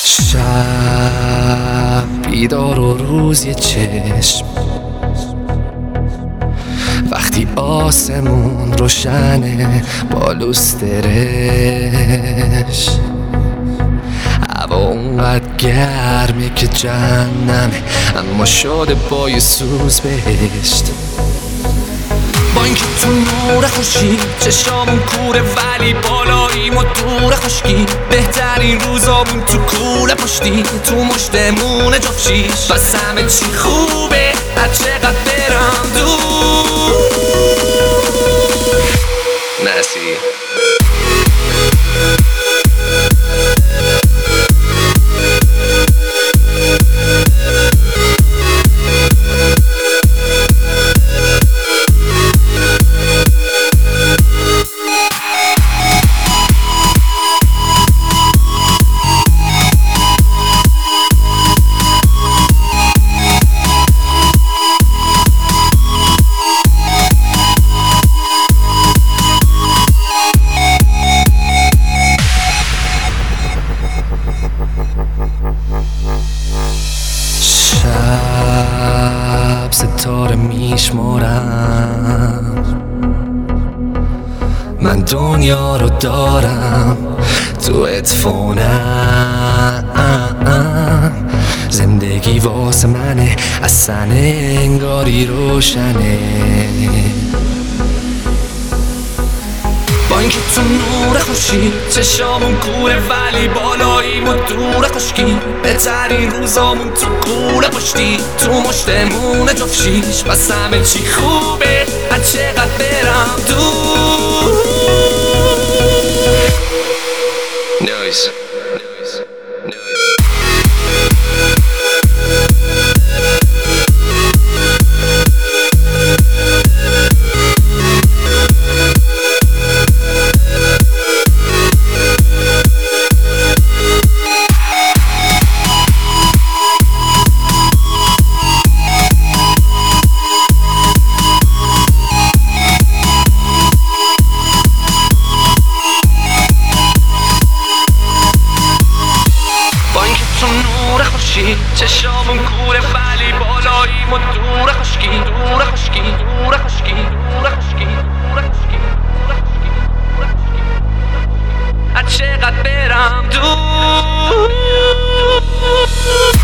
شب بیدار و روز یه چشم، وقتی آسمون روشنه با لوسترش، هوا اونقدر گرمه که جهنمه اما شده با یه سوز بهشت. با اینکه تو نور خورشید چشامون کوره ولی بالاییم و دور خشکی، بهترین روزامون تو کوله پشتی تو مشتمون جفت شیش. بس همه چی خوبه هر چقدر برم دور. نسی شب ستاره میشمارم، من دنیا رو دارم تو ادفونم. زندگی واسه منه اصلا انگاری روشنه. با اینکه تو نور خورشید چشامون کوره ولی بالاییم و دور خشکی، بهترین روزامون تو کوله پشتی تو مشتمون جفت شیش. بس همه چی خوبه هر چقدر برم دور. نویز چشامون کوره ولی بالاییم و دور خشکی دور خشکی دور خشکی دور خشکی دور خشکی دور خشکی هر چقدر برم دور.